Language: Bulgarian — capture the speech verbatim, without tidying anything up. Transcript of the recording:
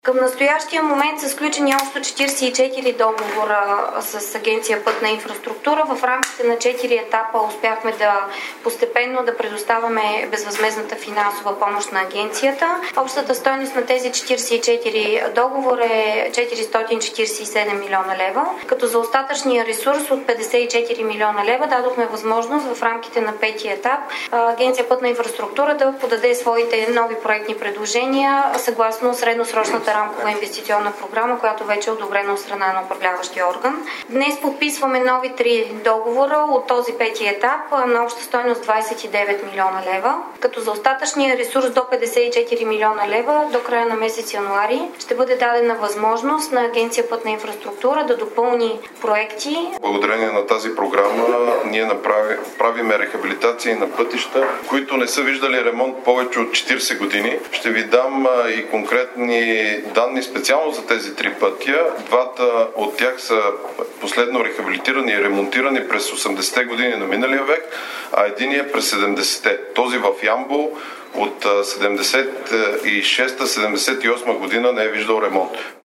Към настоящия момент са сключени общо четиридесет и четири договора с Агенция Пътна инфраструктура. В рамките на четири етапа успяхме да постепенно да предоставяме безвъзмездната финансова помощ на агенцията. Общата стойност на тези четиридесет и четири договора е четиристотин четиридесет и седем милиона лева, като за остатъчния ресурс от петдесет и четири милиона лева дадохме възможност в рамките на петия етап Агенция Пътна инфраструктура да подаде своите нови проектни предложения съгласно средносрочната рамкова инвестиционна програма, която вече е одобрена от страна на управляващия орган. Днес подписваме нови три договора от този пети етап на обща стойност двадесет и девет милиона лева, като за остатъчния ресурс до петдесет и четири милиона лева до края на месец януари ще бъде дадена възможност на Агенция Пътна инфраструктура да допълни проекти. Благодарение на тази програма ние направи, правиме рехабилитации на пътища, които не са виждали ремонт повече от четиридесет години. Ще ви дам и конкретни данни специално за тези три пътя. Двата от тях са последно рехабилитирани и ремонтирани през осемдесетте години на миналия век, а единият през седемдесетте. Този в Ямбол от седемдесет и шеста седемдесет и осма година не е виждал ремонт.